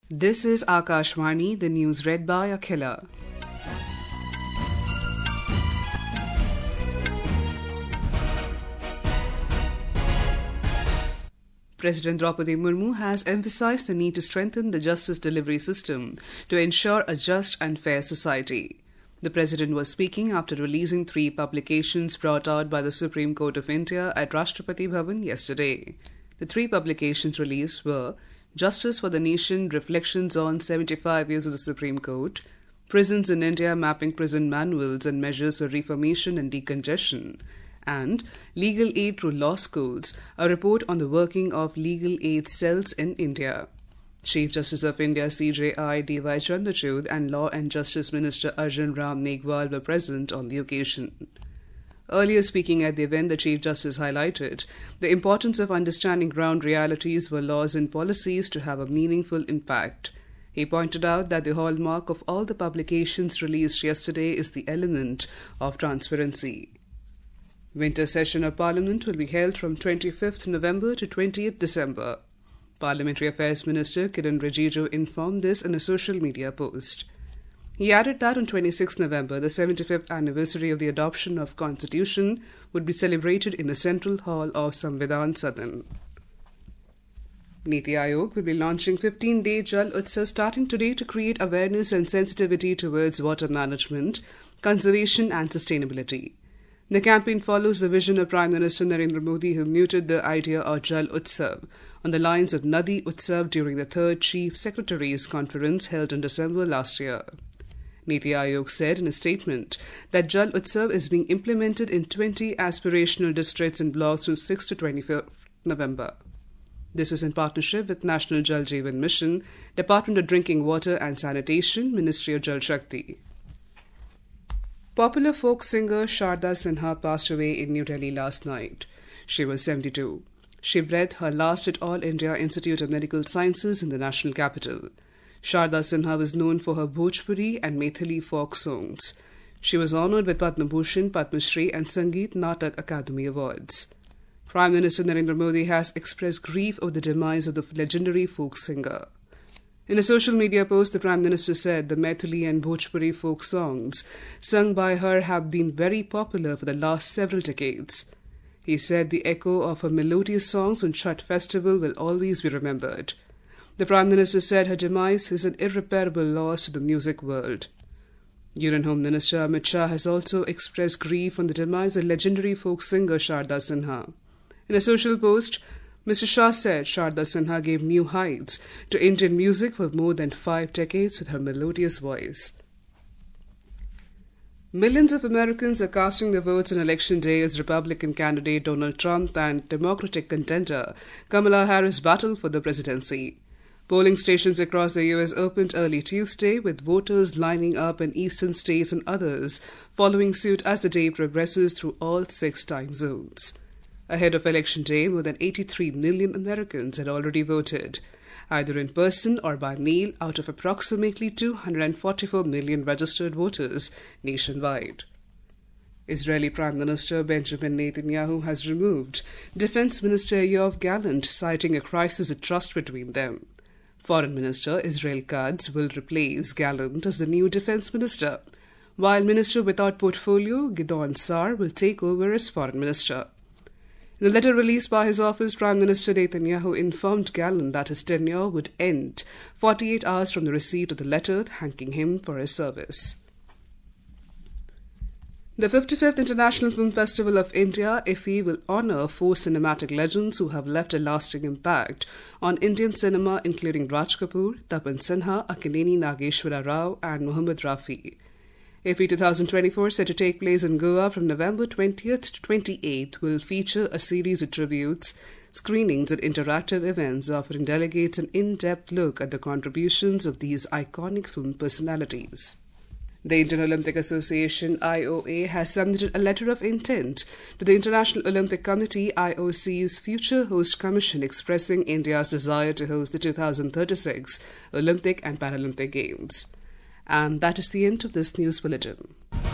This is Akashvani, the news read by Akhila. President Draupadi Murmu has emphasized the need to strengthen the justice delivery system to ensure a just and fair society. The President was speaking after releasing 3 publications brought out by the Supreme Court of India at Rashtrapati Bhavan yesterday. The 3 publications released were Justice for the Nation, Reflections on 75 Years of the Supreme Court, Prisons in India, Mapping Prison Manuals and Measures for Reformation and Decongestion, and Legal Aid Through Law Schools, a report on the working of legal aid cells in India. Chief Justice of India CJI D.Y. Chandrachud and Law and Justice Minister Arjun Ram Meghwal were present on the occasion. Earlier speaking at the event, the Chief Justice highlighted the importance of understanding ground realities where laws and policies to have a meaningful impact. He pointed out that the hallmark of all the publications released yesterday is the element of transparency. Winter session of Parliament will be held from 25th November to 20th December. Parliamentary Affairs Minister Kiren Rijiju informed this in a social media post. He added that on 26 November, the 75th anniversary of the adoption of Constitution would be celebrated in the Central Hall of Samvidhan Sadan. Niti Aayog will be launching 15-day Jal Utsav starting today to create awareness and sensitivity towards water management, conservation and sustainability. The campaign follows the vision of Prime Minister Narendra Modi, who mooted the idea of Jal Utsav on the lines of Nadi Utsav during the 3rd Chief Secretaries Conference held in December last year. Niti Aayog said in a statement that Jal Utsav is being implemented in 20 aspirational districts and blocks from 6 to 25th November. This is in partnership with National Jal Jeevan Mission, Department of Drinking Water and Sanitation, Ministry of Jal Shakti. Popular folk singer Sharda Sinha passed away in New Delhi last night. She was 72. She breathed her last at All India Institute of Medical Sciences in the national capital. Sharda Sinha was known for her Bhojpuri and Maithili folk songs. She was honoured with Padma Bhushan, Padma Shri and Sangeet Natak Academy Awards. Prime Minister Narendra Modi has expressed grief over the demise of the legendary folk singer. In a social media post, the Prime Minister said the Maithili and Bhojpuri folk songs sung by her have been very popular for the last several decades. He said the echo of her melodious songs on Chhath festival will always be remembered. The Prime Minister said her demise is an irreparable loss to the music world. Union Home Minister Amit Shah has also expressed grief on the demise of legendary folk singer Sharda Sinha. In a social post, Mr. Shah said Sharda Sinha gave new heights to Indian music for more than 5 decades with her melodious voice. Millions of Americans are casting their votes on Election Day as Republican candidate Donald Trump and Democratic contender Kamala Harris battle for the presidency. Polling stations across the U.S. opened early Tuesday, with voters lining up in eastern states and others following suit as the day progresses through all 6 time zones. Ahead of Election Day, more than 83 million Americans had already voted, either in person or by mail, out of approximately 244 million registered voters nationwide. Israeli Prime Minister Benjamin Netanyahu has removed Defense Minister Yoav Gallant, citing a crisis of trust between them. Foreign Minister Israel Katz will replace Gallant as the new Defense Minister, while Minister without portfolio Gideon Sa'ar will take over as Foreign Minister. In a letter released by his office, Prime Minister Netanyahu informed Gallant that his tenure would end 48 hours from the receipt of the letter, thanking him for his service. The 55th International Film Festival of India, IFFI, will honour 4 cinematic legends who have left a lasting impact on Indian cinema, including Raj Kapoor, Tapan Sinha, Akkineni Nageshwara Rao and Muhammad Rafi. IFFI 2024, set to take place in Goa from November 20th to 28th, will feature a series of tributes, screenings and interactive events offering delegates an in-depth look at the contributions of these iconic film personalities. The Indian Olympic Association IOA has submitted a letter of intent to the International Olympic Committee IOC's Future Host Commission, expressing India's desire to host the 2036 Olympic and Paralympic Games. And that is the end of this news bulletin.